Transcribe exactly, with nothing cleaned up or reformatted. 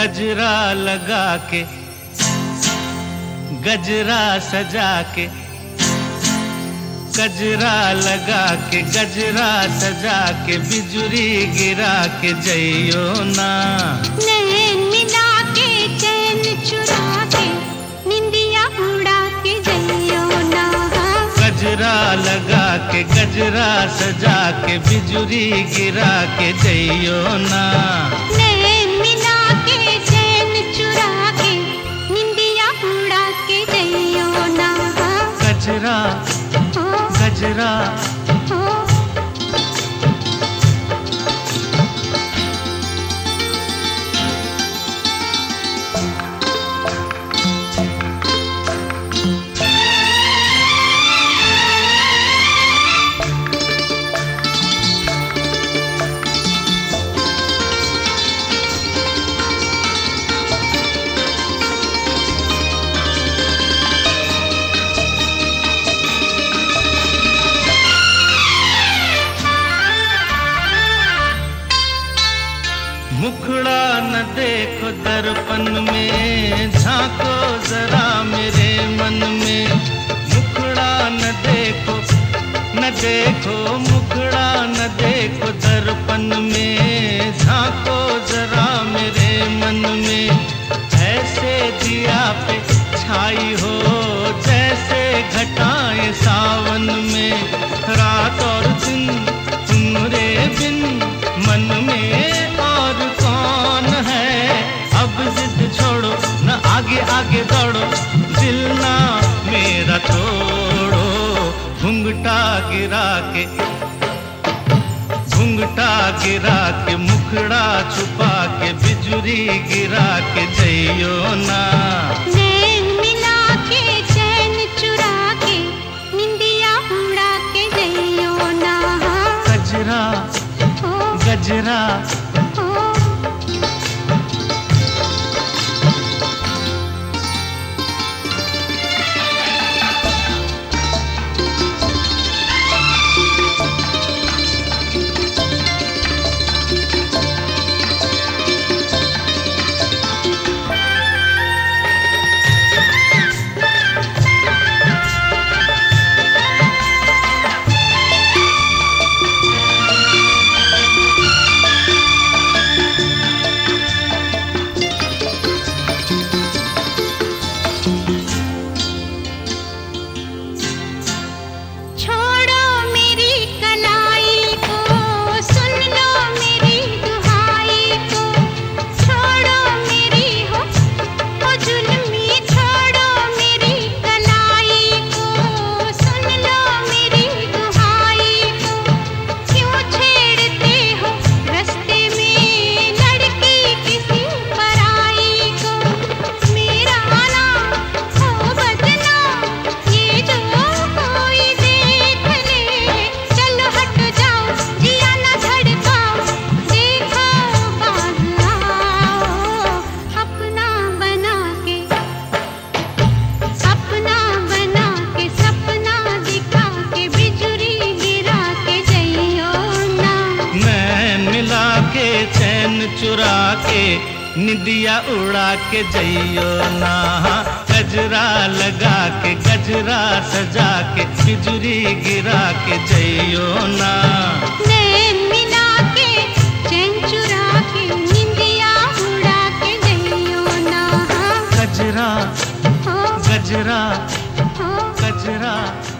गजरा लगा के गजरा सजा के, गजरा लगा के गजरा सजा के, बिजुरी गिरा के जइयो ना। नैन मिला के चैन चुरा के, निंदिया उड़ा के जइयो ना। गजरा लगा के गजरा सजा के, बिजुरी गिरा के जइयो ना। नैन मिला के चैन चुरा के, निंदिया उड़ा के जइयो ना। गजरा गजरा मुखड़ा न देखो दर्पण में, झांको जरा मेरे मन में। मुखड़ा न देखो न देखो मुखड़ा न देखो दर्पण में, झांको जरा मेरे मन में। ऐसे दिया पे छाई हो जैसे घटाएं सावन में। रात और दिन तुम्हारे बिन मन में और कौन है। अब जिद छोड़ो न आगे आगे दौड़ो, दिल ना मेरा तोड़ो। घुंघटा गिरा के घुंघटा गिरा के, मुखड़ा छुपा के, बिजुरी गिरा के जइयो ना। नैन मिला के चैन चुरा के, निंदिया उड़ा के जइयो ना। गजरा गजरा चुरा के, निदिया उड़ा के जइयो ना। गजरा लगा के गजरा सजा के, बिजुरी गिरा के जइयो ना। नैन मिला के चैन चुरा के, निंदिया उड़ा के जइयो ना। गजरा गजरा गजरा